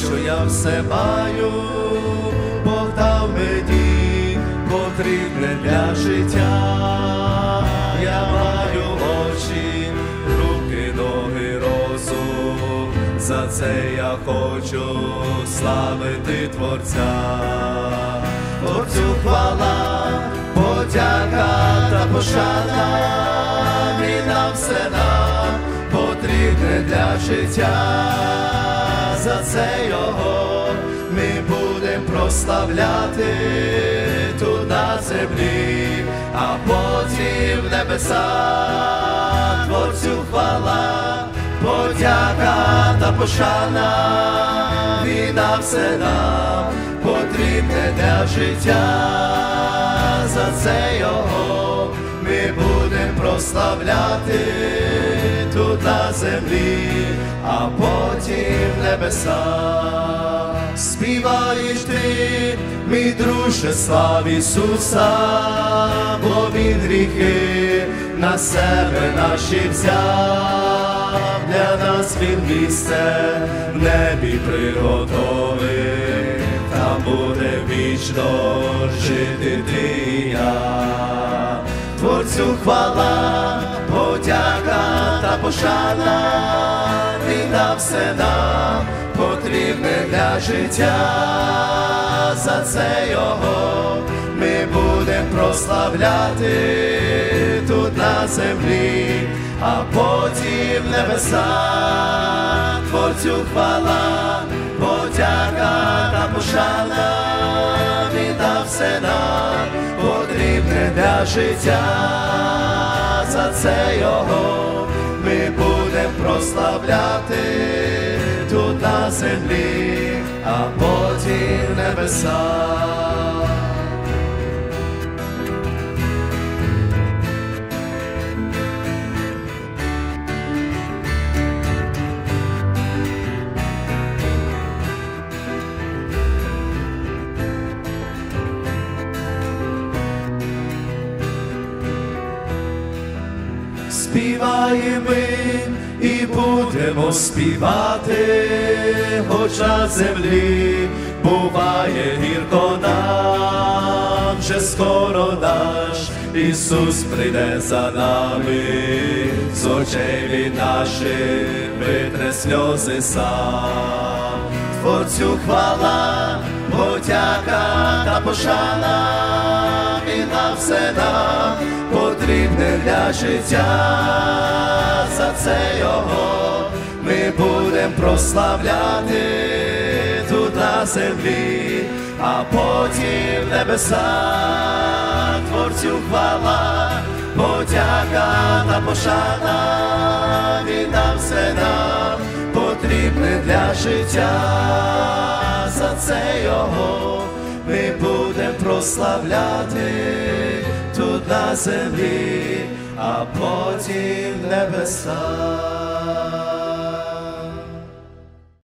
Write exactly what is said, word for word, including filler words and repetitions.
що я все маю, Бог дав мені потрібне для життя. Я маю очі, руки, ноги, розум, за це я хочу славити Творця. Творцю хвала, подяка та пошана, Він нам все нам потрібне для життя. За це Його ми будем прославляти тут на землі, а потім в небеса. Творцю хвала, подяка та пошана, Він нам все нам потрібне для життя. За це Його ми будем прославляти тут на землі, а потім в небеса. Співаєш ти, мій друже, слав Ісуса, бо Він гріхи на себе наші взяв. Для нас Він місце в небі приготовив, там буде вічно жити ти і я. Творцю хвала, подяка та пошана, Він нам все нам потрібне для життя. За це Його ми будем прославляти тут на землі, а потім в небеса. Творцю хвала, подяка та пошана, Він нам все нам потрібне для життя. За це Його ми будем прославляти тут на землі, а потім в небеса. Співаємо і будемо співати, хоч на землі буває гірко нам, вже скоро наш Ісус прийде за нами, з очей Він наших витре сльози сам. Творцю хвала, подяка та пошана, Він нам все нам потрібне для життя. За це Його ми будем прославляти тут на землі, а потім в небеса. Творцю хвала, подяка та пошана, Він нам все нам потрібне для життя. За це Його ми будем прославляти тут на землі, а потім в небеса.